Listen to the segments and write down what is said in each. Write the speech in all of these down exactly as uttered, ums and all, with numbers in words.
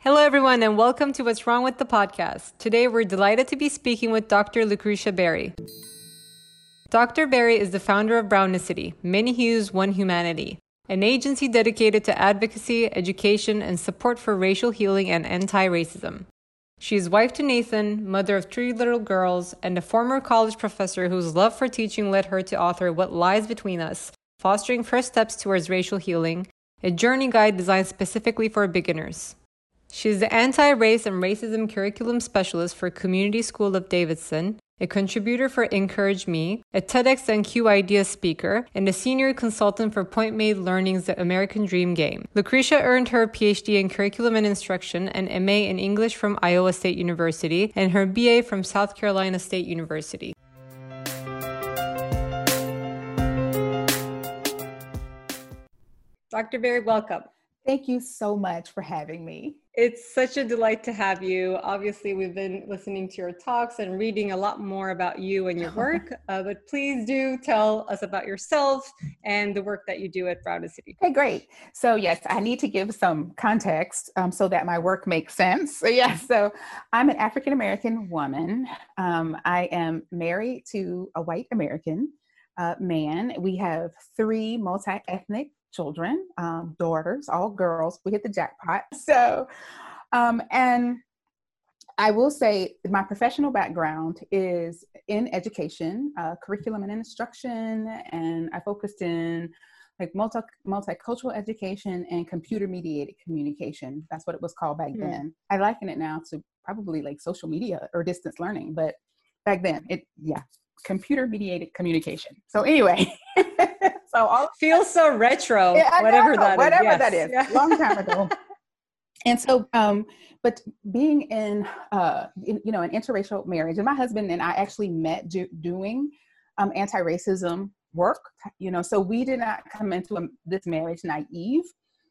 Hello, everyone, and welcome to What's Wrong with the Podcast. Today, we're delighted to be speaking with Doctor Lucretia Berry. Doctor Berry is the founder of Brownicity, Many Hues, One Humanity, an agency dedicated to advocacy, education, and support for racial healing and anti-racism. She is wife to Nathan, mother of three little girls, and a former college professor whose love for teaching led her to author What Lies Between Us, Fostering First Steps Towards Racial Healing, a journey guide designed specifically for beginners. She is the Anti-Race and Racism Curriculum Specialist for Community School of Davidson, a contributor for Encourage Me, a TEDx and Q Ideas speaker, and a senior consultant for Point Made Learning's The American Dream Game. Lucretia earned her P H D in Curriculum and Instruction and M A in English from Iowa State University and her B A from South Carolina State University. Doctor Berry, welcome. Thank you so much for having me. It's such a delight to have you. Obviously, we've been listening to your talks and reading a lot more about you and your work, uh, but please do tell us about yourself and the work that you do at Brownicity. Okay, great. So yes, I need to give some context um, so that my work makes sense. So yes, so I'm an African-American woman. Um, I am married to a white American uh, man. We have three multi-ethnic children, um, daughters, all girls. We hit the jackpot. So, um, and I will say my professional background is in education, uh, curriculum and instruction, and I focused in like multi multicultural education and computer mediated communication. That's what it was called back mm-hmm. then. I liken it now to probably like social media or distance learning, but back then it, yeah, computer mediated communication. So anyway. So all feels so retro, yeah, whatever know, that whatever is. Whatever that is, yeah. long time ago. And so, um, but being in, uh, in, you know, an interracial marriage, and my husband and I actually met do, doing um, anti-racism work, you know, so we did not come into a, this marriage naive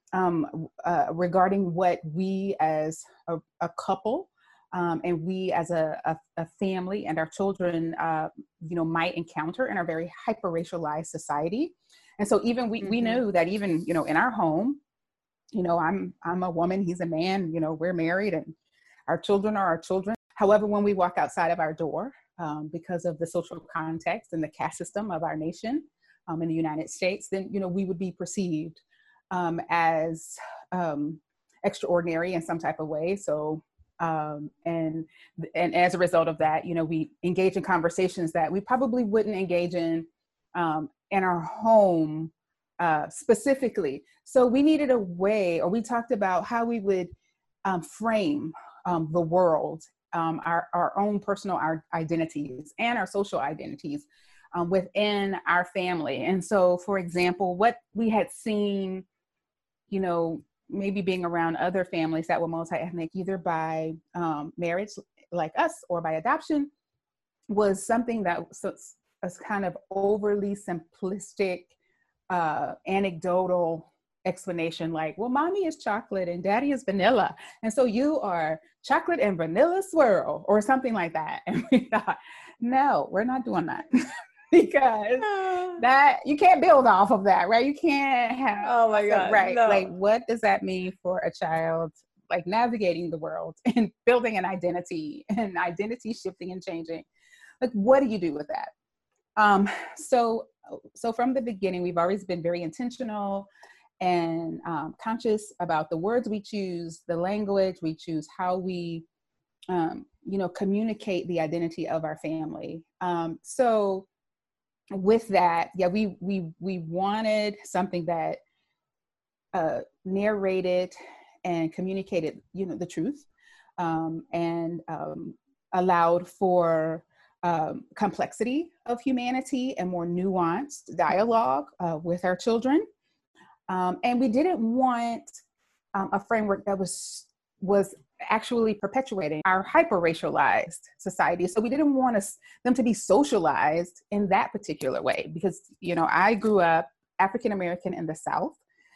um, uh, regarding what we as a, a couple um, and we as a, a, a family and our children, uh, you know, might encounter in our very hyper-racialized society. And so even we, mm-hmm. we knew that even, you know, in our home, you know, I'm, I'm a woman, he's a man, you know, we're married and our children are our children. However, when we walk outside of our door, um, because of the social context and the caste system of our nation um, in the United States, then, you know, we would be perceived um, as um, extraordinary in some type of way. So, um, and, and as a result of that, you know, we engage in conversations that we probably wouldn't engage in um, in our home uh, specifically. So we needed a way, or we talked about how we would um, frame um, the world, um, our, our own personal our identities and our social identities um, within our family. And so, for example, what we had seen, you know, maybe being around other families that were multi-ethnic, either by um, marriage like us or by adoption, was something that was a kind of overly simplistic, uh, anecdotal explanation like, well, mommy is chocolate and daddy is vanilla. And so you are chocolate and vanilla swirl or something like that. And we thought, no, we're not doing that. Because that you can't build off of that, right? You can't have, oh my God, right? No. Like, what does that mean for a child, like navigating the world and building an identity and identity shifting and changing? Like, what do you do with that? Um, so, so from the beginning, we've always been very intentional and um, conscious about the words we choose, the language we choose, how we, um, you know, communicate the identity of our family. Um, so. With that, yeah, we we we wanted something that uh, narrated and communicated, you know, the truth, um, and um, allowed for um, complexity of humanity and more nuanced dialogue uh, with our children. Um, and we didn't want um, a framework that was was actually perpetuating our hyper-racialized society. So we didn't want us, them to be socialized in that particular way because, you know, I grew up African-American in the South,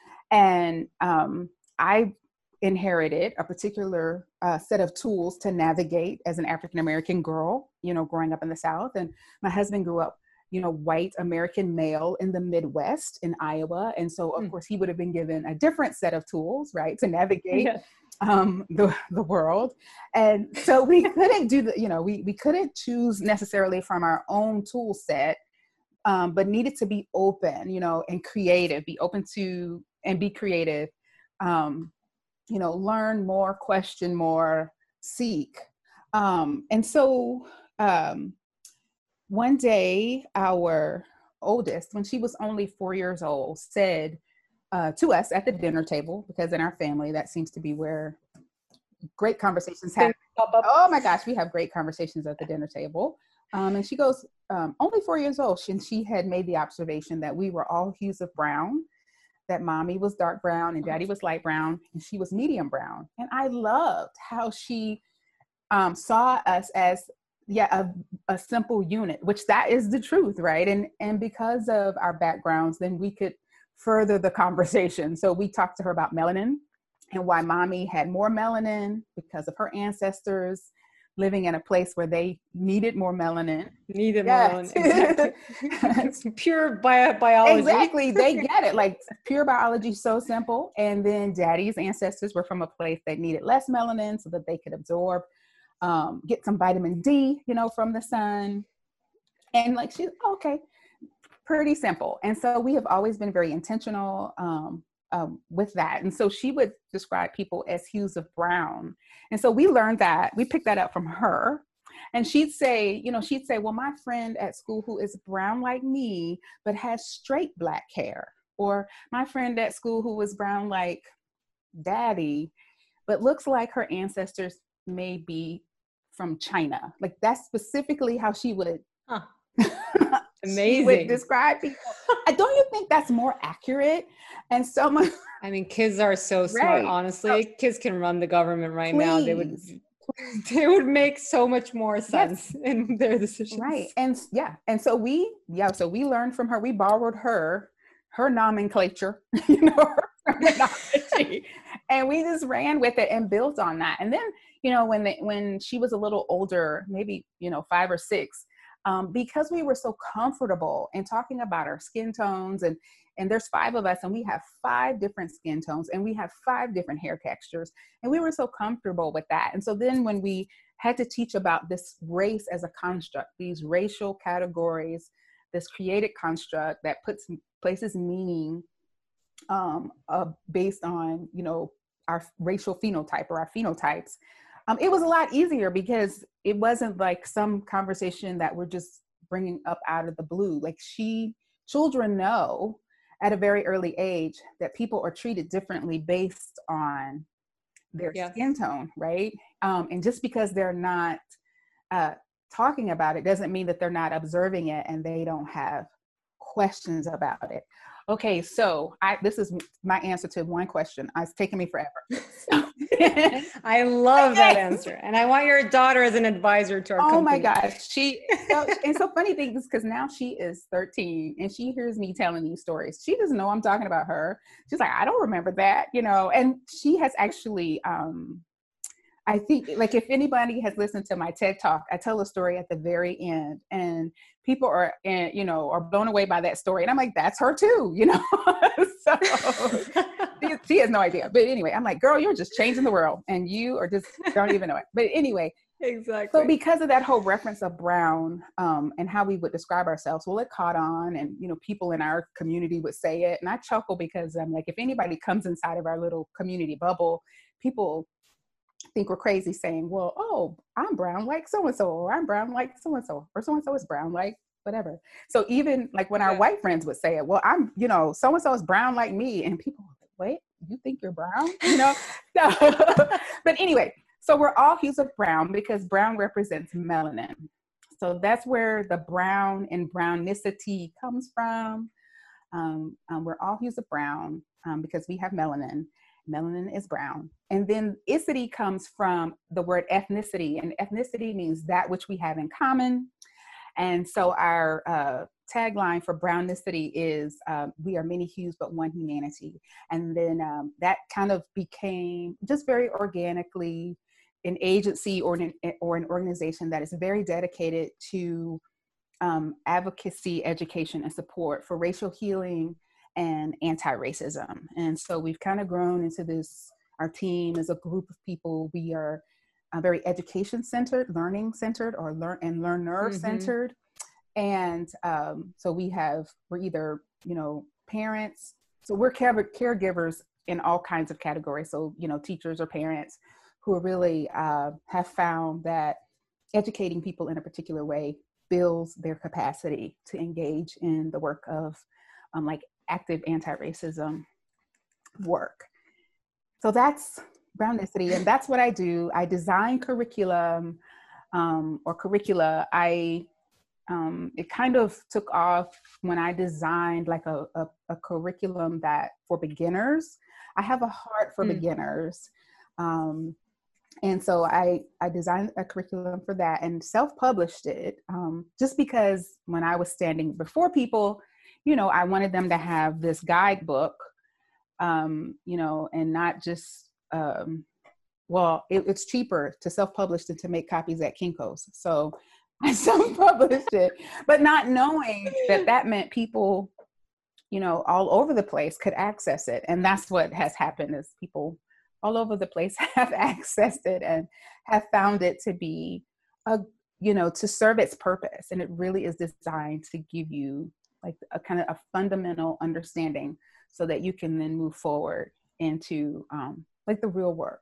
and um, I inherited a particular uh, set of tools to navigate as an African-American girl, you know, growing up in the South. And my husband grew up, you know, white American male in the Midwest in Iowa. And so, of mm. course, he would have been given a different set of tools, right, to navigate. Yeah. um, the, the world. And so we couldn't do the, you know, we, we couldn't choose necessarily from our own tool set, um, but needed to be open, you know, and creative, be open to, and be creative, um, you know, learn more, question more, seek. Um, and so um, one day, our oldest, when she was only four years old, said uh, to us at the dinner table, because in our family, that seems to be where great conversations happen. Oh my gosh, we have great conversations at the dinner table. Um, and she goes, um, only four years old, and she had made the observation that we were all hues of brown, that mommy was dark brown and daddy was light brown, and she was medium brown. And I loved how she um, saw us as, yeah, a, a simple unit, which that is the truth, right? And, and because of our backgrounds, then we could further the conversation. So we talked to her about melanin and why mommy had more melanin because of her ancestors living in a place where they needed more melanin. Needed yes. more melanin, exactly. Pure bio- biology. Exactly, they get it. Like pure biology, so simple. And then daddy's ancestors were from a place that needed less melanin so that they could absorb, um, get some vitamin D, you know, from the sun. And like, she's okay, pretty simple. And so we have always been very intentional um, um, with that. And so she would describe people as hues of brown. And so we learned that, we picked that up from her. And she'd say, you know, she'd say, well, my friend at school who is brown like me, but has straight black hair. Or my friend at school who was brown like daddy, but looks like her ancestors may be from China. Like that's specifically how she would huh. Amazing. She would describe people. I don't you think that's more accurate? And so much. I mean, kids are so smart. Right. Honestly, so, kids can run the government right please, now. They would, they would make so much more sense yes. in their decisions. Right. And yeah. And so we, yeah. So we learned from her. We borrowed her, her nomenclature, you know, her terminology, and we just ran with it and built on that. And then, you know, when they, when she was a little older, maybe you know five or six. Um, because we were so comfortable in talking about our skin tones, and, and there's five of us and we have five different skin tones and we have five different hair textures. And we were so comfortable with that. And so then when we had to teach about this race as a construct, these racial categories, this created construct that puts places meaning um, uh, based on, you know, our racial phenotype or our phenotypes, Um, it was a lot easier because it wasn't like some conversation that we're just bringing up out of the blue. Like she, children know at a very early age that people are treated differently based on their yes. skin tone, right? Um, and just because they're not uh, talking about it doesn't mean that they're not observing it and they don't have questions about it. Okay, so I, this is my answer to one question. It's taken me forever. So. I love okay. that answer. And I want your daughter as an advisor to our oh company. Oh my gosh. She, so, and so funny thing is because now she is thirteen and she hears me telling these stories. She doesn't know I'm talking about her. She's like, I don't remember that, you know, and she has actually, um, I think like if anybody has listened to my TED Talk, I tell a story at the very end and people are, and you know, are blown away by that story. And I'm like, that's her too, you know? So she, she has no idea. But anyway, I'm like, girl, you're just changing the world and you are just don't even know it. But anyway. Exactly. So because of that whole reference of brown um, and how we would describe ourselves, well, it caught on and, you know, people in our community would say it. And I chuckle because I'm like, if anybody comes inside of our little community bubble, people think we're crazy saying, well, oh, I'm brown like so-and-so, or I'm brown like so-and-so, or so-and-so is brown like whatever. So even like when our yeah. white friends would say it, well, I'm, you know, so-and-so is brown like me. And people were like, wait, you think you're brown? You know? So, but anyway, so we're all hues of brown because brown represents melanin. So that's where the brown and brownicity comes from. Um, um, we're all hues of brown um, because we have melanin. Melanin is brown. And then icity comes from the word ethnicity, and ethnicity means that which we have in common. And so our uh, tagline for brownicity is uh, we are many hues, but one humanity. And then um, that kind of became just very organically an agency or an, or an organization that is very dedicated to um, advocacy, education, and support for racial healing and anti-racism. And so we've kind of grown into this Our team is a group of people. We are uh, very education centered, learning centered, or learn and learner centered. Mm-hmm. And um, so we have, we're either, you know, parents. So we're care- caregivers in all kinds of categories. So, you know, teachers or parents who really uh, have found that educating people in a particular way builds their capacity to engage in the work of um, like active anti-racism work. So that's Brownicity, and that's what I do. I design curriculum um, or curricula. I um, it kind of took off when I designed like a, a, a curriculum that for beginners. I have a heart for mm. beginners. Um, And so I, I designed a curriculum for that and self-published it um, just because when I was standing before people, you know, I wanted them to have this guidebook, um, you know, and not just, um, well, it, it's cheaper to self-publish than to make copies at Kinko's. So I self-published it, but not knowing that that meant people, you know, all over the place could access it. And that's what has happened is people all over the place have accessed it and have found it to be a, you know, to serve its purpose. And it really is designed to give you like a kind of a fundamental understanding so that you can then move forward into um, like the real work.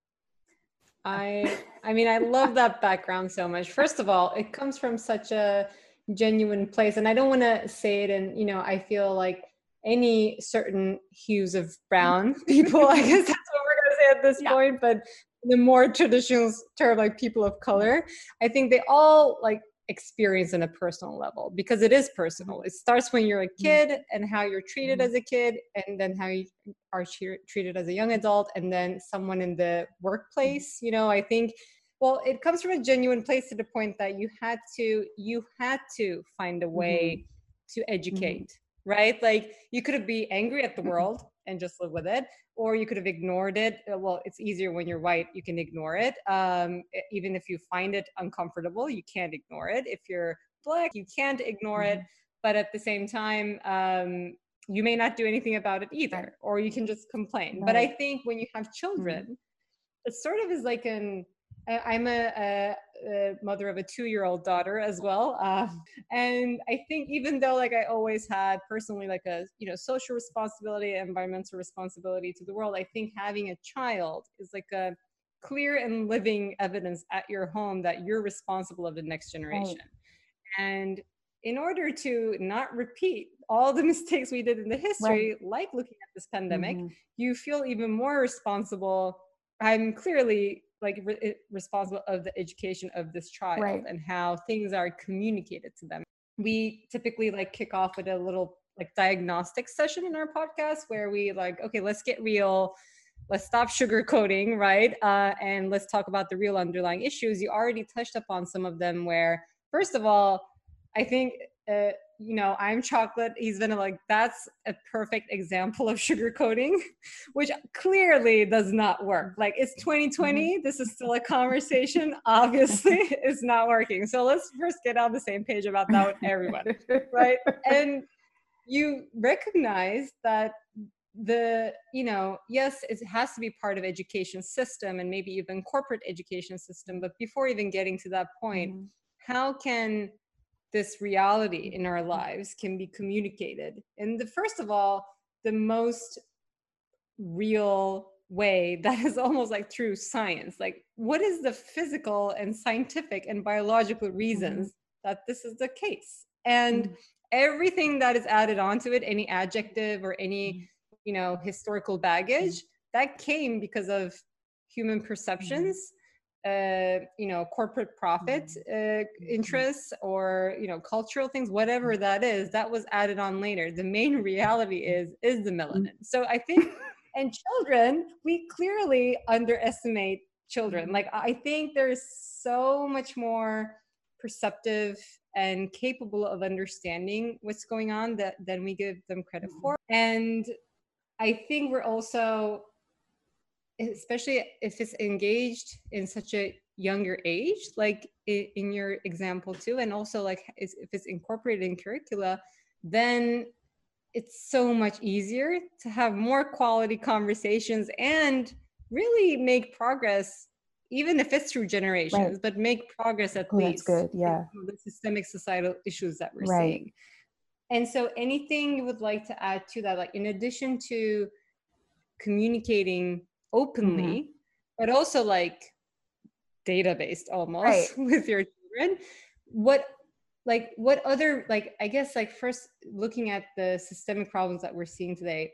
I, I mean, I love that background so much. First of all, it comes from such a genuine place, and I don't want to say it. And, you know, I feel like any certain hues of brown people, I guess that's what we're going to say at this yeah. point, but the more traditional term, like people of color, I think they all like experience on a personal level because it is personal. It starts when you're a kid and how you're treated as a kid, and then how you are treated as a young adult, and then someone in the workplace. You know, I think, well, it comes from a genuine place to the point that you had to, you had to find a way mm-hmm. to educate. Mm-hmm. Right? Like you could be angry at the world and just live with it, or you could have ignored it. Well, it's easier when you're white, you can ignore it. Um, even if you find it uncomfortable, you can't ignore it. If you're Black, you can't ignore mm-hmm. it. But at the same time, um, you may not do anything about it either, or you can just complain. Right. But I think when you have children, mm-hmm. it sort of is like an, I'm a, a, a mother of a two-year-old daughter as well. Uh, and I think even though like I always had personally like a, you know, social responsibility, environmental responsibility to the world, I think having a child is like a clear and living evidence at your home that you're responsible of the next generation. Right. And in order to not repeat all the mistakes we did in the history, right. like looking at this pandemic, mm-hmm. you feel even more responsible. I'm clearly like re- responsible of the education of this child right. and how things are communicated to them. We typically like kick off with a little like diagnostic session in our podcast where we like, okay, let's get real. Let's stop sugarcoating, right? Uh, and let's talk about the real underlying issues. You already touched upon some of them where, first of all, I think, uh, you know, I'm chocolate, he's vanilla. Like, that's a perfect example of sugarcoating, which clearly does not work. Like, it's twenty twenty. Mm-hmm. This is still a conversation. Obviously, it's not working. So let's first get on the same page about that with everyone, right? And you recognize that the, you know, yes, it has to be part of education system and maybe even corporate education system. But before even getting to that point, mm-hmm. how can this reality in our lives can be communicated? And the first of all, the most real way that is almost like through science. Like, what is the physical and scientific and biological reasons mm-hmm. that this is the case? And mm-hmm. everything that is added onto it, any adjective or any, mm-hmm. you know, historical baggage, mm-hmm. that came because of human perceptions. Mm-hmm. Uh, you know, corporate profit uh, interests or, you know, cultural things, whatever that is, that was added on later. The main reality is, is the melanin. So I think, and children, we clearly underestimate children. Like, I think there's so much more perceptive and capable of understanding what's going on that than we give them credit for. And I think we're also, especially if it's engaged in such a younger age, like in your example too, and also like if it's incorporated in curricula, then it's so much easier to have more quality conversations and really make progress, even if it's through generations, Right. but make progress at Oh, that's least good. in Yeah. some of the systemic societal issues that we're Right. seeing. And so anything you would like to add to that, like in addition to communicating openly, Mm-hmm. but also like data-based Right. almost with your children, what like what other, like I guess like first looking at the systemic problems that we're seeing today,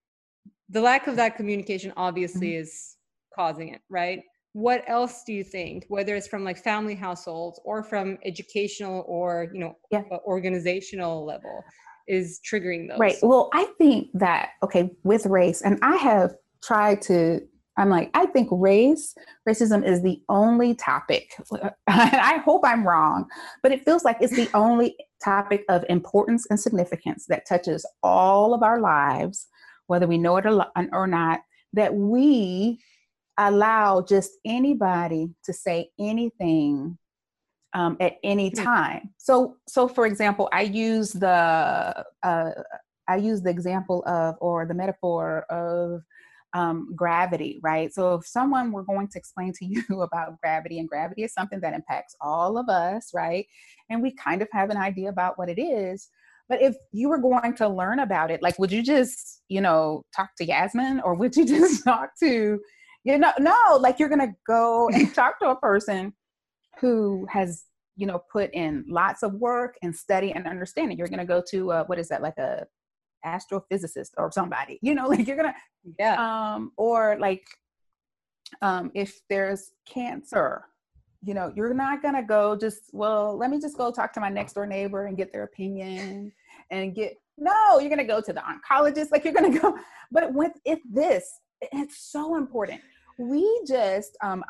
the lack of that communication obviously Mhm. is causing it, right? What else do you think, whether it's from like family households or from educational or, you know, Yeah. uh, organizational level, is triggering Right. those? Well, I think that, okay, with race, and I have tried to, I'm like, I think race, racism is the only topic, and I hope I'm wrong, but it feels like it's the only topic of importance and significance that touches all of our lives, whether we know it or not, that we allow just anybody to say anything um, at any time. So, so for example, I use the uh, I use the example of, or the metaphor of, um, gravity, right? So, if someone were going to explain to you about gravity, and gravity is something that impacts all of us, right? And we kind of have an idea about what it is. But if you were going to learn about it, like, would you just, you know, talk to Yasmin, or would you just talk to, you know, no, like you're going to go and talk to a person who has, you know, put in lots of work and study and understanding. You're going to go to uh, what is that, like a astrophysicist or somebody, you know, like you're going to, Yeah. um, or like um, if there's cancer, you know, you're not going to go just, well, let me just go talk to my next door neighbor and get their opinion and get, no, you're going to go to the oncologist, like you're going to go. But with it, this, it's so important. We just, um,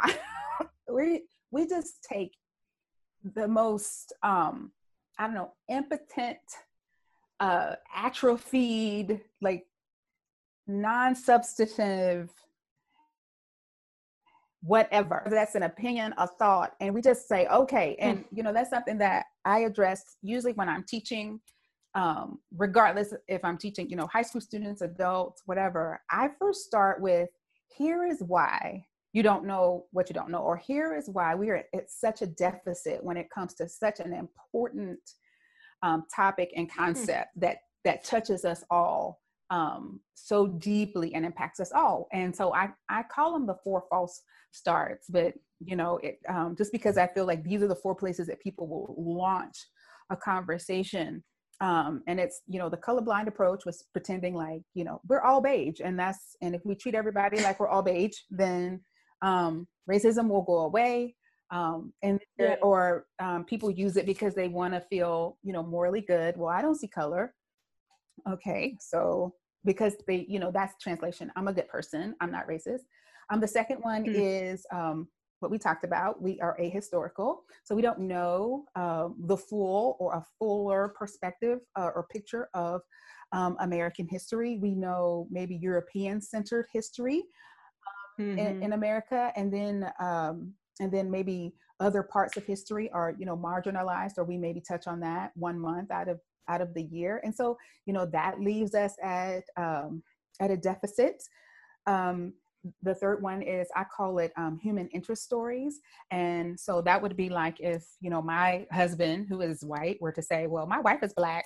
we, we just take the most, um, I don't know, impotent, uh, atrophied, like non-substantive, whatever. That's an opinion, a thought, and we just say, okay. And you know, that's something that I address usually when I'm teaching, um, regardless if I'm teaching, you know, high school students, adults, whatever. I first start with, here is why you don't know what you don't know, or here is why we are at such a deficit when it comes to such an important um, topic and concept that that touches us all um, so deeply and impacts us all. And so I I call them the four false starts, but you know, it um, just because I feel like these are the four places that people will launch a conversation. Um, and it's, you know, the colorblind approach was pretending like, you know, we're all beige, and that's, and if we treat everybody like we're all beige, then um, racism will go away. Um, and Yeah. or um, people use it because they want to feel, you know, morally good. Well, I don't see color. Okay, so because they, you know, that's translation. I'm a good person. I'm not racist. Um, the second one is um, what we talked about. We are ahistorical, so we don't know uh, the full or a fuller perspective uh, or picture of um, American history. We know maybe European-centered history in, Mm-hmm. in America, and then um, and then maybe other parts of history are, you know, marginalized, or we maybe touch on that one month out of out of the year, and so, you know, that leaves us at um, at a deficit. Um, the third one is, I call it um, human interest stories, and so that would be like if, you know, my husband, who is white, were to say, well, my wife is Black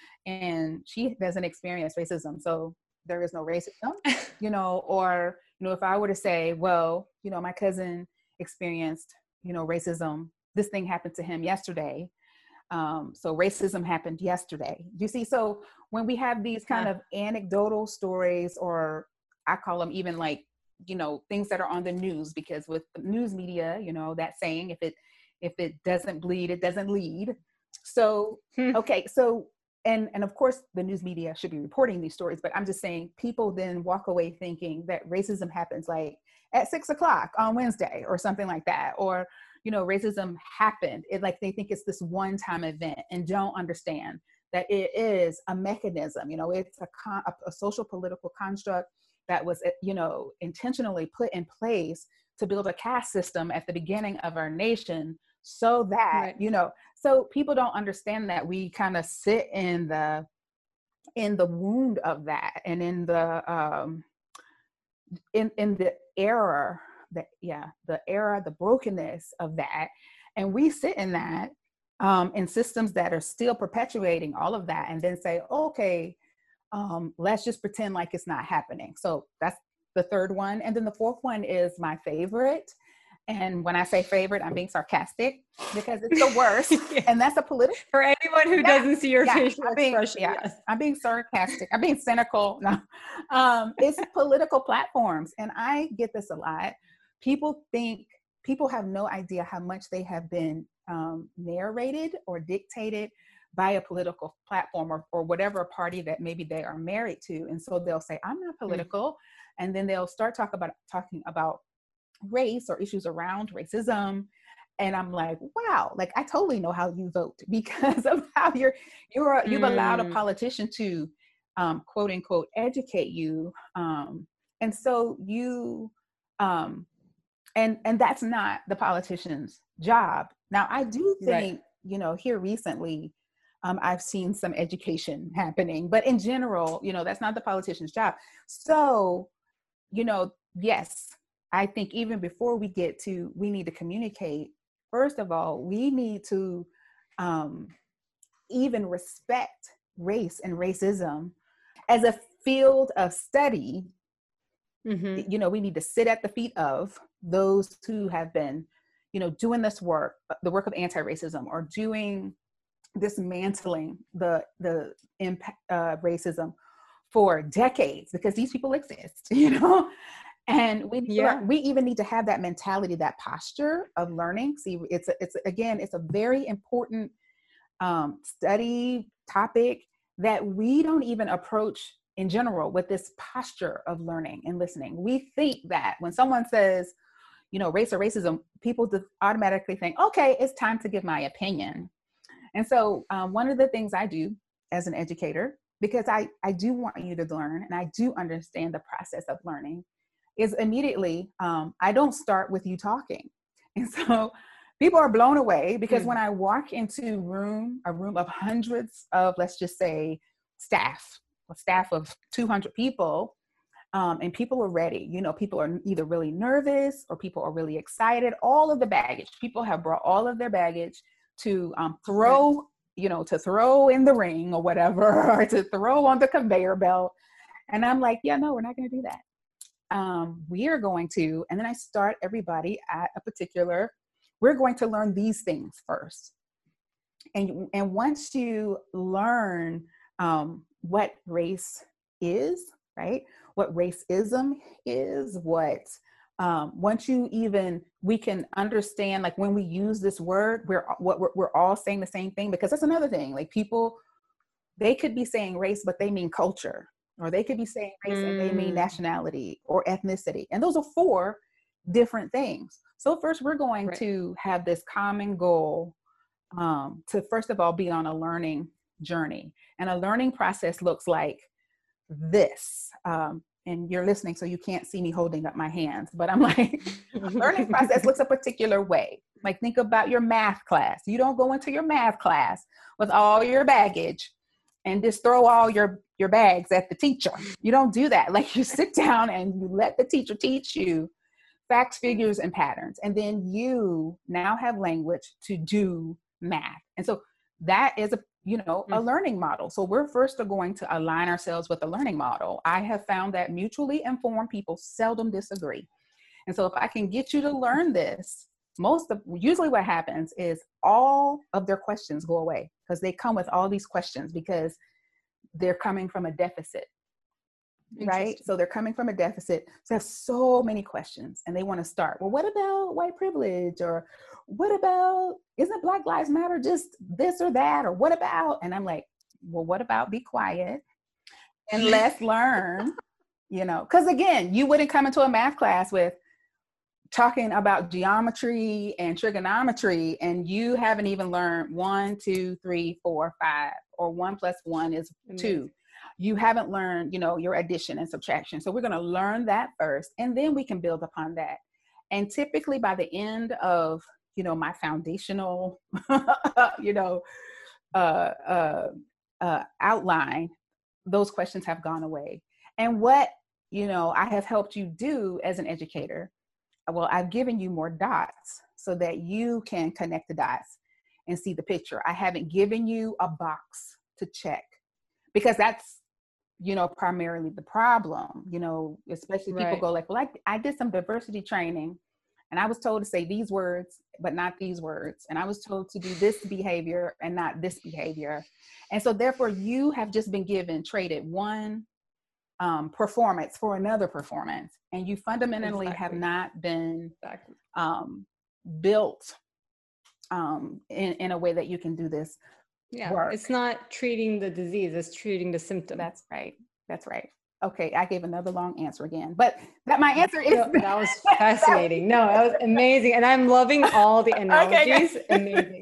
and she doesn't experience racism, so there is no racism, you know. Or, you know, if I were to say, well, you know, my cousin experienced, you know, racism, this thing happened to him yesterday, um, so racism happened yesterday, you see. So when we have these kind of anecdotal stories, or I call them even like, you know, things that are on the news, because with the news media, you know, that saying, if it if it doesn't bleed, it doesn't lead. So okay, so and and of course the news media should be reporting these stories, but I'm just saying, people then walk away thinking that racism happens like at six o'clock on Wednesday or something like that, or, you know, racism happened. It, like, they think it's this one-time event and don't understand that it is a mechanism. You know, it's a, con- a social political construct that was, you know, intentionally put in place to build a caste system at the beginning of our nation, so that, Right. you know, so people don't understand that we kind of sit in the in the wound of that, and in the um in, in the era that, yeah, the era, the brokenness of that. And we sit in that, um, in systems that are still perpetuating all of that, and then say, okay, um, let's just pretend like it's not happening. So that's the third one. And then the fourth one is my favorite. And when I say favorite, I'm being sarcastic because it's the worst. Yeah. And that's a political. For anyone who Yeah, doesn't see your yeah, facial I'm being, expression, yeah, yes. I'm being sarcastic. I'm being cynical. No, um, it's political platforms. And I get this a lot. People think, people have no idea how much they have been um, narrated or dictated by a political platform, or, or whatever party that maybe they are married to. And so they'll say, I'm not political. Mm-hmm. And then they'll start talk about talking about race or issues around racism. And I'm like, wow, like I totally know how you vote because of how you're, you're, you've mm. allowed a politician to um, quote unquote, educate you. Um, and so you, um, and, and that's not the politician's job. Now I do think, right. you know, here recently, um, I've seen some education happening, but in general, you know, that's not the politician's job. So, you know, yes, I think even before we get to, we need to communicate, first of all, we need to um, even respect race and racism as a field of study. Mm-hmm. You know, we need to sit at the feet of those who have been, you know, doing this work, the work of anti-racism, or doing dismantling the, the impact, uh, racism for decades, because these people exist, you know? And we, yeah. we even need to have that mentality, that posture of learning. See, it's, a, it's again, it's a very important um, study topic that we don't even approach in general with this posture of learning and listening. We think that when someone says, you know, race or racism, people just automatically think, okay, it's time to give my opinion. And so um, one of the things I do as an educator, because I, I do want you to learn and I do understand the process of learning, is immediately, um, I don't start with you talking. And so people are blown away because mm. when I walk into room, a room of hundreds of, let's just say, staff, a staff of two hundred people, um, and people are ready. You know, people are either really nervous or people are really excited. All of the baggage, people have brought all of their baggage to um, throw, you know, to throw in the ring or whatever, or to throw on the conveyor belt. And I'm like, yeah, no, we're not going to do that. Um, we are going to, and then I start everybody at a particular, we're going to learn these things first. And, and once you learn um, what race is, right? What racism is, what, um, once you even, we can understand, like when we use this word, we're, what we're, we're all saying the same thing, because that's another thing. Like people, they could be saying race, but they mean culture. Or they could be saying race mm. and they mean nationality or ethnicity. And those are four different things. So first we're going right. to have this common goal um, to first of all be on a learning journey. And a learning process looks like this. Um, and you're listening, so you can't see me holding up my hands, but I'm like, a learning process looks a particular way. Like think about your math class. You don't go into your math class with all your baggage and just throw all your, your bags at the teacher. You don't do that. Like you sit down and you let the teacher teach you facts, figures, and patterns. And then you now have language to do math. And so that is a, you know, a learning model. So we're first going to align ourselves with a learning model. I have found that mutually informed people seldom disagree. And so if I can get you to learn this, most of, usually what happens is all of their questions go away because they come with all these questions because they're coming from a deficit, right? So they're coming from a deficit. So they have so many questions and they want to start, well, what about white privilege? Or what about, isn't Black Lives Matter just this or that? Or what about, and I'm like, well, what about be quiet and let's learn, you know, because again, you wouldn't come into a math class with talking about geometry and trigonometry, and you haven't even learned one, two, three, four, five, or one plus one is two. You haven't learned, you know, your addition and subtraction. So we're going to learn that first, and then we can build upon that. And typically by the end of, you know, my foundational, you know, uh, uh, uh, outline, those questions have gone away. And what you know, I have helped you do as an educator. Well, I've given you more dots so that you can connect the dots and see the picture. I haven't given you a box to check, because that's, you know, primarily the problem, you know, especially people Right. go like, well, I, I did some diversity training and I was told to say these words, but not these words. And I was told to do this behavior and not this behavior. And so therefore you have just been given, traded one um, performance for another performance. And you fundamentally Exactly. have not been Exactly. um, built um, in, in a way that you can do this Yeah. work. It's not treating the disease, it's treating the symptom. That's right. That's right. Okay, I gave another long answer again, but that my answer is No, that was fascinating. No, that was amazing. And I'm loving all the analogies. Okay, Amazing.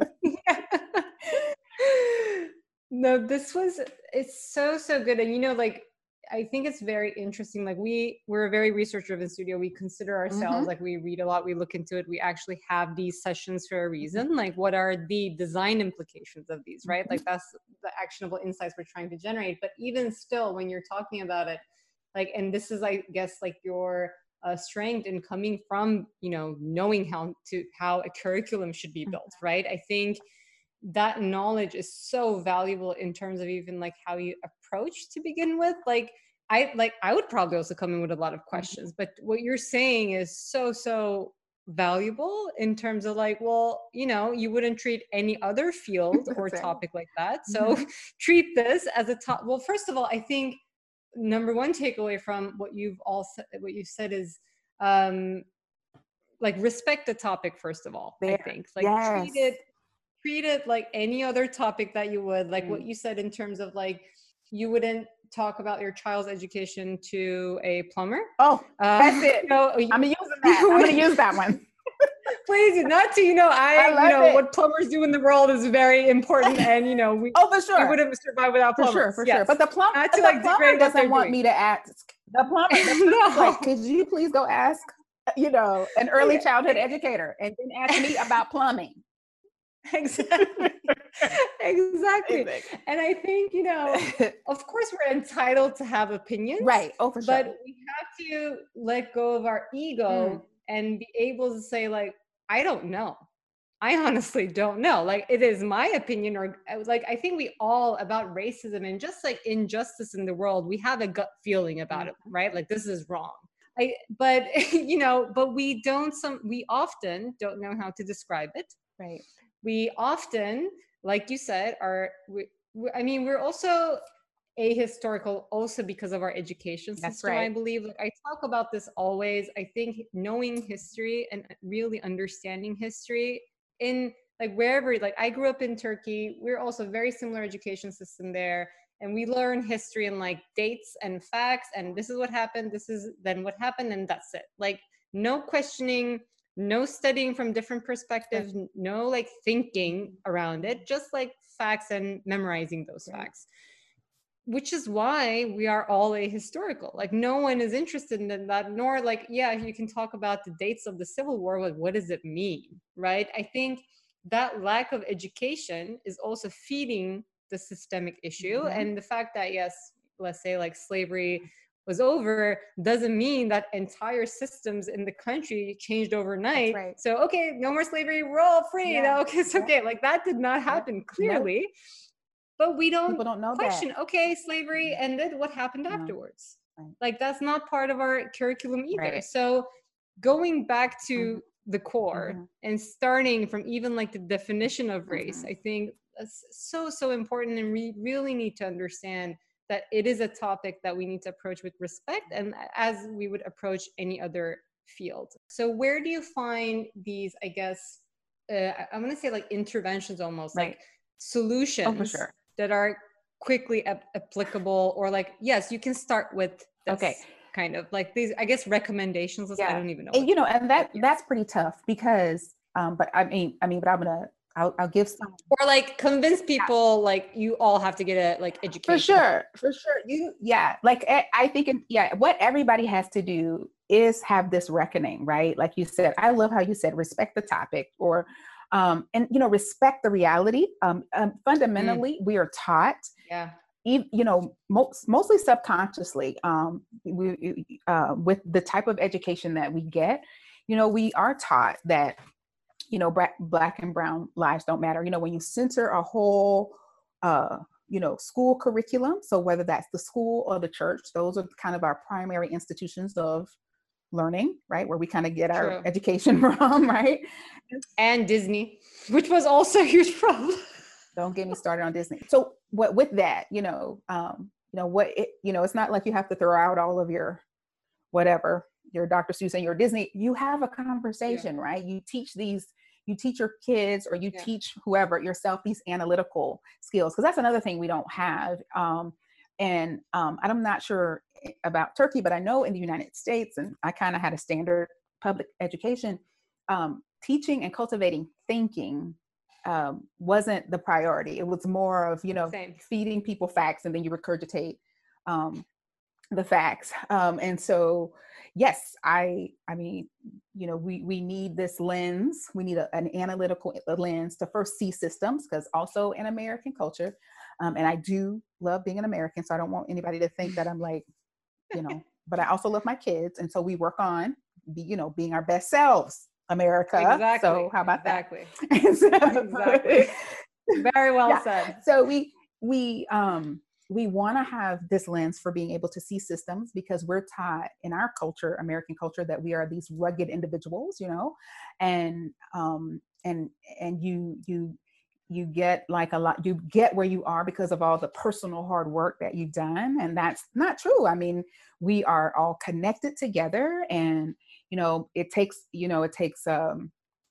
No, this was, it's so, so good. And, you know, like, I think it's very interesting. Like we, we're a very research driven studio. We consider ourselves mm-hmm. like we read a lot, we look into it. We actually have these sessions for a reason. Mm-hmm. Like what are the design implications of these, right? Mm-hmm. Like that's the actionable insights we're trying to generate. But even still, when you're talking about it, like, and this is, I guess, like your uh, strength in coming from, you know, knowing how to, how a curriculum should be built, right? I think that knowledge is so valuable in terms of even like how you approach to begin with. Like I like I would probably also come in with a lot of questions, but what you're saying is so so valuable in terms of like, well, you know, you wouldn't treat any other field or That's right. topic like that. So Mm-hmm. treat this as a top. Well, first of all, I think number one takeaway from what you've all said, what you said is um like respect the topic first of all. There. I think like Yes. treat it treat it like any other topic that you would, like mm. what you said in terms of like, you wouldn't talk about your child's education to a plumber. Oh, um, that's it. You know, I'm gonna use that. I'm gonna use that one. Please, not to, you know, I, I you know, it. what plumbers do in the world is very important, and you know, we, oh, for sure, we wouldn't survive without plumbers. For sure, for yes. sure. But the, plum- not but to, the like, plumber doesn't want doing. me to ask. The plumber, the plumber's no. like, could you please go ask, you know, an early childhood educator, and then ask me about plumbing. Exactly. exactly. exactly. And I think, you know, of course we're entitled to have opinions. Right. Oh, for sure. But we have to let go of our ego mm. and be able to say, like, I don't know. I honestly don't know. Like, it is my opinion, or like, I think we all about racism and just like injustice in the world, we have a gut feeling about mm. it, right? Like, this is wrong. I, but, you know, but we don't, some, we often don't know how to describe it. Right. We often, like you said, are, we, we, I mean, we're also ahistorical also because of our education system. That's right. I believe. Like, I talk about this always. I think knowing history and really understanding history in like wherever, like I grew up in Turkey, we're also very similar education system there. And we learn history and like dates and facts, and this is what happened, this is then what happened, and that's it. Like no questioning, no studying from different perspectives, right. no like thinking around it, just like facts and memorizing those right. facts. Which is why we are all ahistorical. Like no one is interested in that, nor like, yeah, you can talk about the dates of the Civil War, but what does it mean, right? I think that lack of education is also feeding the systemic issue. Mm-hmm. And the fact that, yes, let's say like slavery was over doesn't mean that entire systems in the country changed overnight. Right. So, okay, no more slavery, we're all free. Yeah. Okay, it's okay. Yeah. Like that did not happen, yeah. clearly. Nope. But we don't, don't know question, that. Okay, slavery ended, what happened no. afterwards? Right. Like that's not part of our curriculum either. Right. So going back to mm-hmm. the core mm-hmm. and starting from even like the definition of race, mm-hmm. I think that's so, so important. And we really need to understand that it is a topic that we need to approach with respect and as we would approach any other field. So where do you find these, I guess, uh, I'm going to say like interventions almost, right. like solutions oh, for sure. that are quickly ap- applicable, or like, yes, you can start with this okay. kind of like these, I guess, recommendations. Yeah. I don't even know. And, you know, and that that's pretty tough because, um, but I mean, I mean, but I'm going to, I'll, I'll give some. Or like convince people, yeah. like you all have to get a like education. For sure. For sure. You, yeah. Like I think, yeah, what everybody has to do is have this reckoning, right? Like you said, I love how you said, respect the topic, or Um, and, you know, respect the reality. Um, um, fundamentally, mm. we are taught yeah. you know, most, mostly subconsciously, um, we, uh, with the type of education that we get, you know, we are taught that, you know, black, black and brown lives don't matter. You know, when you censor a whole, uh, you know, school curriculum, so whether that's the school or the church, those are kind of our primary institutions of learning, right? Where we kind of get our True. education from, right? And Disney, which was also a huge problem. Don't get me started on Disney. So what with that, you know, um, you know, what it, you know, it's not like you have to throw out all of your whatever, your Doctor Seuss and your Disney. You have a conversation, yeah. right? You teach these, you teach your kids, or you yeah. teach whoever, yourself, these analytical skills, because that's another thing we don't have. Um, and um, I'm not sure about Turkey, but I know in the United States, and I kind of had a standard public education, um, teaching and cultivating thinking um, wasn't the priority. It was more of, you know, Same. feeding people facts, and then you regurgitate um, the facts. Um, and so, yes, I, I mean, you know, we, we need this lens. We need a, an analytical lens to first see systems, because also in American culture, um, and I do love being an American, so I don't want anybody to think that I'm like, you know, but I also love my kids. And so we work on, be, you know, being our best selves, America. Exactly. So how about exactly. that? so, exactly. Very well yeah. said. So we, we, um, we want to have this lens for being able to see systems, because we're taught in our culture, American culture, that we are these rugged individuals, you know, and, um, and, and you, you, you get like a lot, you get where you are because of all the personal hard work that you've done. And that's not true. I mean, we are all connected together, and, you know, it takes, you know, it takes, um,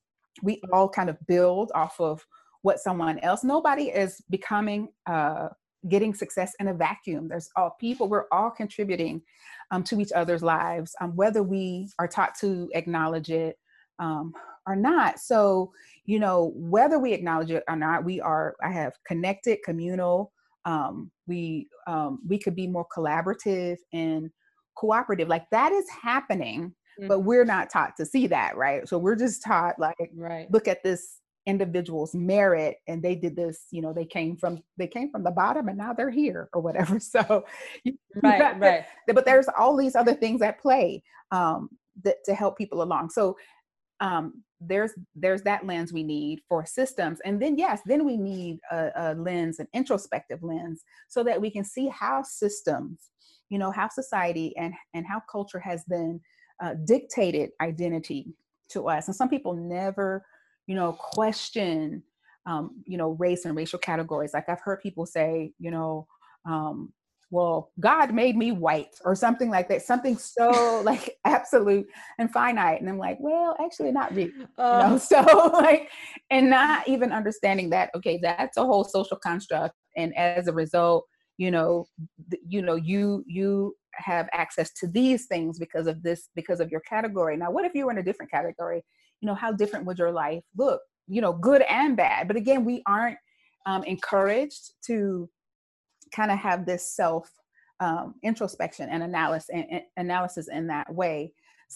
we all kind of build off of what someone else, nobody is becoming, uh, getting success in a vacuum. There's all people, we're all contributing um, to each other's lives, um, whether we are taught to acknowledge it um, or not. So, you know, whether we acknowledge it or not, we are, I have connected, communal, um, we, um, we could be more collaborative and cooperative. Like that is happening, mm-hmm. but we're not taught to see that, right? So we're just taught like, right. look at this individual's merit, and they did this, you know, they came from, they came from the bottom and now they're here or whatever. So, right, right. But there's all these other things at play um, that to help people along. So um, there's, there's that lens we need for systems. And then, yes, then we need a, a lens, an introspective lens, so that we can see how systems, you know, how society and, and how culture has been uh, dictated identity to us. And some people never, you know, question, um, you know, race and racial categories. Like I've heard people say, you know, um, well, God made me white or something like that, something so like absolute and finite. And I'm like, well, actually not really, uh, you know, so like, and not even understanding that, okay, that's a whole social construct. And as a result, you know, th- you know, you, you have access to these things because of this, because of your category. Now, what if you were in a different category? You know, how different would your life look, you know, good and bad. But again, we aren't um, encouraged to kind of have this self um, introspection and analysis and, and analysis in that way.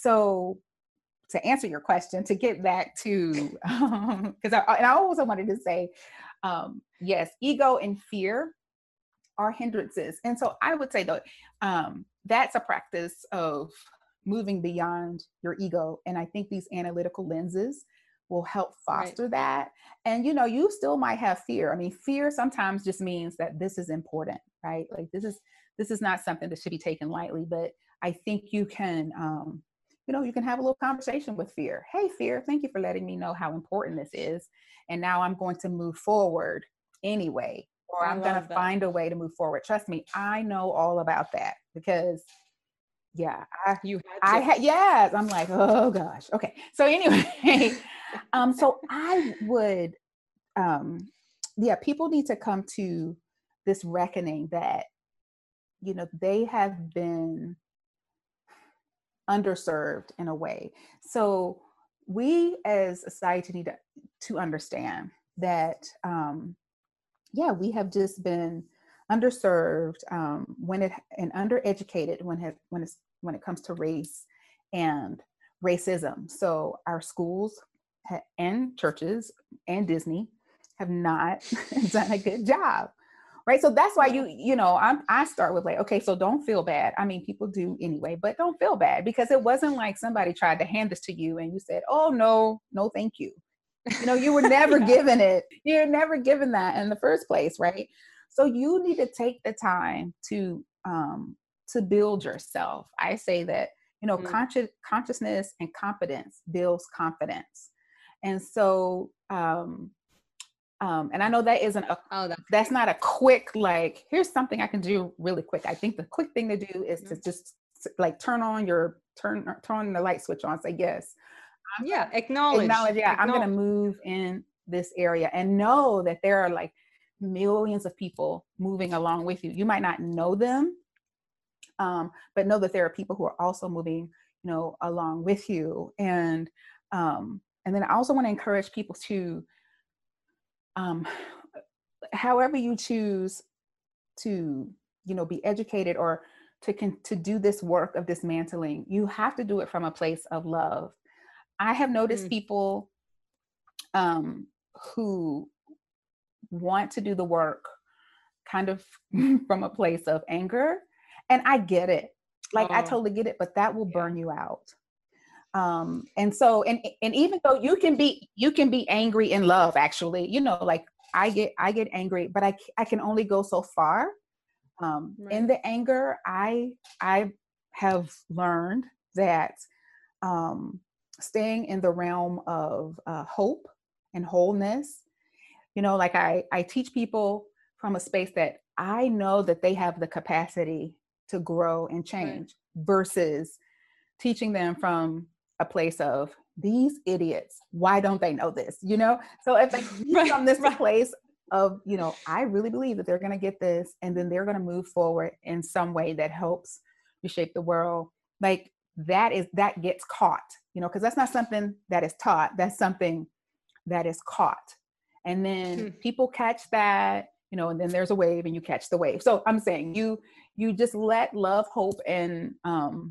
So to answer your question, to get back to, because um, I, and I also wanted to say, um, yes, ego and fear are hindrances. And so I would say though, um, that's a practice of moving beyond your ego. And I think these analytical lenses will help foster right. that. And, you know, you still might have fear. I mean, fear sometimes just means that this is important, right? Like this is, this is not something that should be taken lightly, but I think you can, um, you know, you can have a little conversation with fear. Hey, fear, thank you for letting me know how important this is. And now I'm going to move forward anyway, or I I'm going to find a way to move forward. Trust me, I know all about that because yeah, I, you had I had, yes, I'm like, oh gosh. Okay. So anyway, um, so I would, um, yeah, people need to come to this reckoning that, you know, they have been underserved in a way. So we as a society need to, to understand that, um, yeah, we have just been underserved um, when it and undereducated when it when it's when it comes to race and racism. So our schools ha- and churches and Disney have not done a good job, Right. So that's why you, you know, I'm, I start with like, okay, so don't feel bad. I mean, people do anyway, but don't feel bad, because it wasn't like somebody tried to hand this to you and you said, oh, no, no, thank you. You know, you were never Yeah. given it. You're never given that in the first place. Right. So you need to take the time to, um, to build yourself. I say that, you know, Mm. conscious consciousness and competence builds confidence. And so, um, um, and I know that isn't a, Oh, that's that's not a quick, like, here's something I can do really quick. I think the quick thing to do is No. to just like turn on your, turn, turn the light switch on, say, yes, Yeah, acknowledge. acknowledge, yeah, I'm going to Acknowledge. move in this area, and know that there are like millions of people moving along with you. You might not know them, um, but know that there are people who are also moving, you know, along with you. And, um, and then I also want to encourage people to, um, however you choose to, you know, be educated or to con- to do this work of dismantling, you have to do it from a place of love. I have noticed Mm. people um, who want to do the work kind of from a place of anger, and I get it. Like, I Oh, totally get it, but that will yeah. burn you out. Um, and so, and and even though you can be, you can be angry in love, actually, you know, like I get, I get angry, but I I can only go so far. Um, in Right. the anger, I I have learned that um, staying in the realm of uh, hope and wholeness, you know, like I I teach people from a space that I know that they have the capacity to grow and Right. change, versus teaching them from a place of, these idiots, why don't they know this? You know, so if they teach Right. from this Right. place of, you know, I really believe that they're going to get this, and then they're going to move forward in some way that helps reshape the world, like that is, that gets caught, you know, because that's not something that is taught, that's something that is caught. And then Hmm. people catch that, you know, and then there's a wave and you catch the wave. So I'm saying you, you just let love, hope, and, um,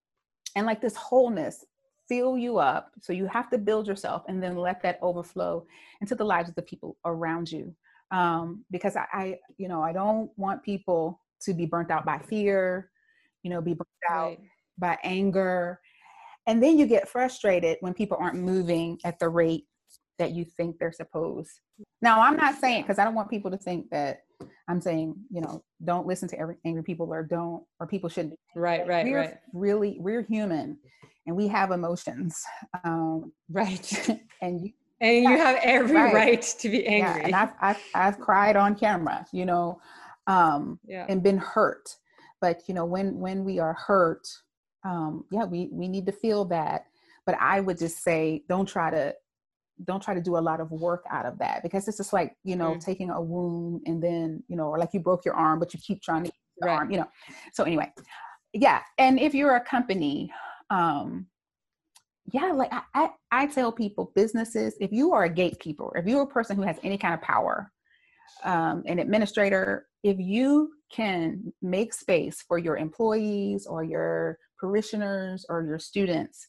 and like this wholeness fill you up. So you have to build yourself and then let that overflow into the lives of the people around you. Um, because I, I, you know, I don't want people to be burnt out by fear, you know, be burnt out Right. by anger. And then you get frustrated when people aren't moving at the rate that you think they're supposed. Now, I'm not saying, because I don't want people to think that I'm saying, you know, don't listen to every angry people, or don't, or people shouldn't. Right. Right. We're Right. really, we're human, and we have emotions. Um, Right. and you, And you yeah, have every right. right to be Yeah. And angry. I've, I've, I've cried on camera, you know, um, Yeah. and been hurt. But, you know, when, when we are hurt, um, yeah, we, we need to feel that. But I would just say, don't try to, don't try to do a lot of work out of that, because it's just like, you know, Mm. taking a wound and then, you know, or like you broke your arm, but you keep trying to use the Right. arm, you know. So anyway, yeah. And if you're a company, um, yeah, like I, I, I tell people, businesses, if you are a gatekeeper, if you're a person who has any kind of power, um, an administrator, if you can make space for your employees or your parishioners or your students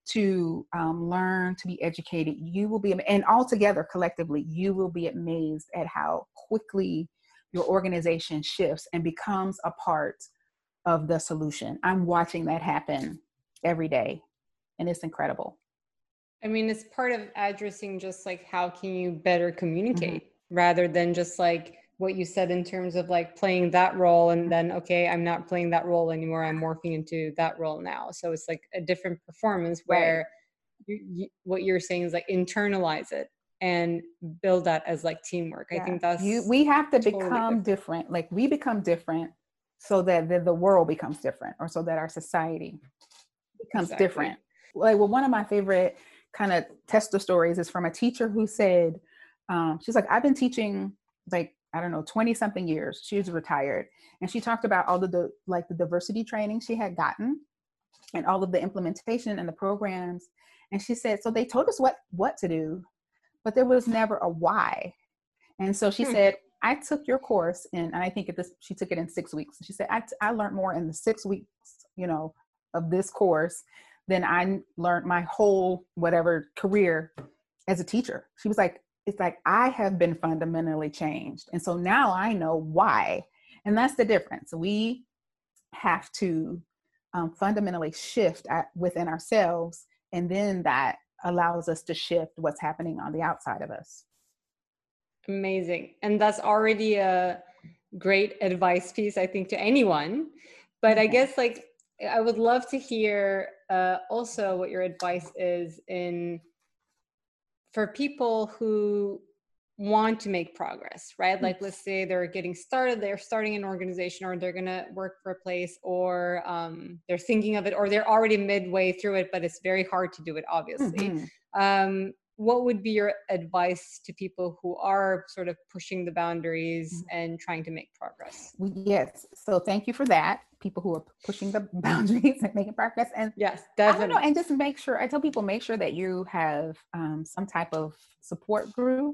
to um, learn, to be educated, you will be, and all together collectively, you will be amazed at how quickly your organization shifts and becomes a part of the solution. I'm watching that happen every day, and it's incredible. I mean, it's part of addressing just like how can you better communicate, Mm-hmm. rather than just like what you said in terms of like playing that role and then, okay, I'm not playing that role anymore, I'm morphing into that role now. So it's like a different performance where Right. you, you, what you're saying is like internalize it and build that as like teamwork. I Yeah. think that's You, we have to totally become different. different. Like we become different so that the, the world becomes different, or so that our society becomes Exactly. different. Like, well, one of my favorite kind of tester stories is from a teacher who said, um, she's like, I've been teaching like, I don't know, twenty something years. She was retired. And she talked about all of the, like the diversity training she had gotten and all of the implementation and the programs. And she said, so they told us what, what to do, but there was never a why. And so she Hmm. said, I took your course, and I think at this, she took it in six weeks. She said, I, I learned more in the six weeks, you know, of this course than I learned my whole whatever career as a teacher. She was like, it's like I have been fundamentally changed. And so now I know why. And that's the difference. We have to um, fundamentally shift at, within ourselves. And then that allows us to shift what's happening on the outside of us. Amazing. And that's already a great advice piece, I think, to anyone. But mm-hmm. I guess like I would love to hear uh, also what your advice is in for people who want to make progress, right? Like, let's say they're getting started, they're starting an organization, or they're going to work for a place, or um, they're thinking of it, or they're already midway through it, but it's very hard to do it, obviously. Mm-hmm. Um, what would be your advice to people who are sort of pushing the boundaries and trying to make progress? Yes. So thank you for that. People who are pushing the boundaries and making progress. And yes, definitely. I don't know, and just make sure, I tell people, make sure that you have um, some type of support group.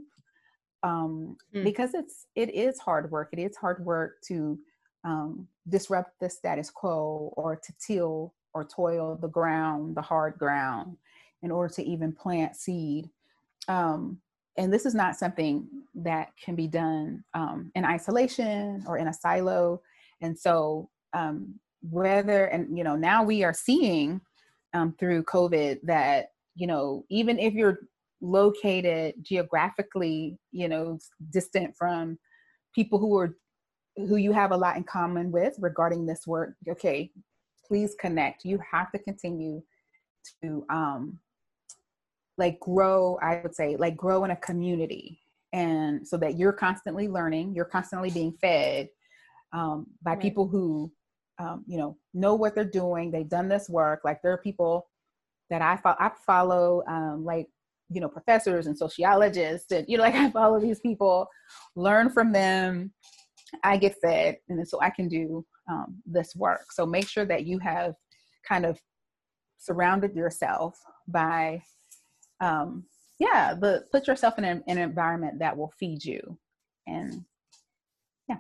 Um, mm. Because it's, it is hard work. It is hard work to um, disrupt the status quo, or to till or toil the ground, the hard ground, in order to even plant seed. Um, and this is not something that can be done um, in isolation or in a silo. And so um, whether, and, you know, now we are seeing um, through COVID that, you know, even if you're located geographically, you know, distant from people who are, who you have a lot in common with regarding this work, okay, please connect. You have to continue to, um, like grow, I would say, like grow in a community. And so that you're constantly learning, you're constantly being fed um, by right. people who, um, you know, know what they're doing. They've done this work. Like there are people that I, fo- I follow, um, like, you know, professors and sociologists, and, you know, like I follow these people, learn from them. I get fed. And then so I can do um, this work. So make sure that you have kind of surrounded yourself by Um, yeah, but put yourself in an, an environment that will feed you. And yeah.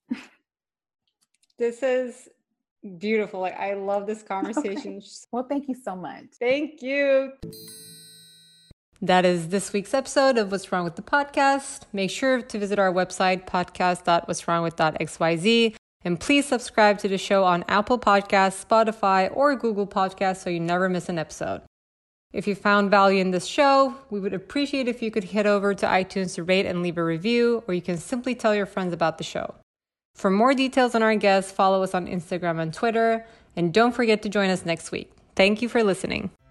This is beautiful. Like, I love this conversation. Okay. Well, thank you so much. Thank you. That is this week's episode of What's Wrong with the Podcast. Make sure to visit our website, podcast dot whats wrong with dot x y z. And please subscribe to the show on Apple Podcasts, Spotify, or Google Podcasts so you never miss an episode. If you found value in this show, we would appreciate if you could head over to iTunes to rate and leave a review, or you can simply tell your friends about the show. For more details on our guests, follow us on Instagram and Twitter, and don't forget to join us next week. Thank you for listening.